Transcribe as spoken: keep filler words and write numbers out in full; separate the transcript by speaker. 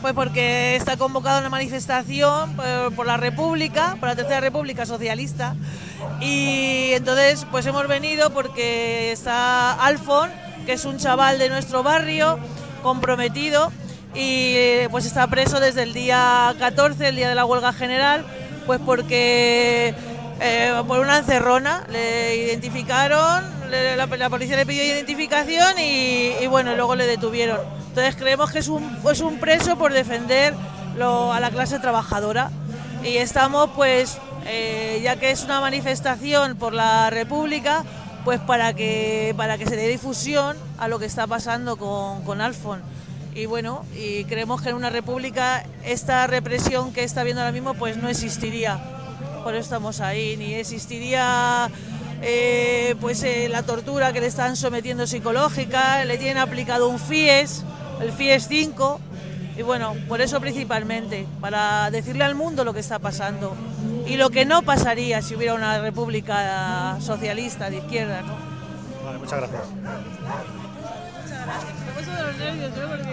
Speaker 1: Pues porque está convocada una manifestación por, por la República, por la Tercera República Socialista, y entonces pues hemos venido porque está Alfon, que es un chaval de nuestro barrio, comprometido, y pues está preso desde el día catorce, el día de la huelga general, pues porque eh, por una encerrona le identificaron, le, la, la policía le pidió identificación y, y bueno, luego le detuvieron. Entonces creemos que es un, es un preso por defender lo, a la clase trabajadora, y estamos pues, eh, ya que es una manifestación por la República, pues para que, para que se dé difusión a lo que está pasando con, con Alfon. Y bueno, y creemos que en una república esta represión que está habiendo ahora mismo pues no existiría. Por eso estamos ahí, ni existiría eh, pues eh, la tortura que le están sometiendo psicológica, le tienen aplicado un FIES, el FIES cinco, y bueno, por eso principalmente, para decirle al mundo lo que está pasando y lo que no pasaría si hubiera una república socialista de izquierda, ¿no?
Speaker 2: Vale, muchas gracias.
Speaker 1: Muchas gracias. Me he puesto de los nervios, ¿eh? Porque...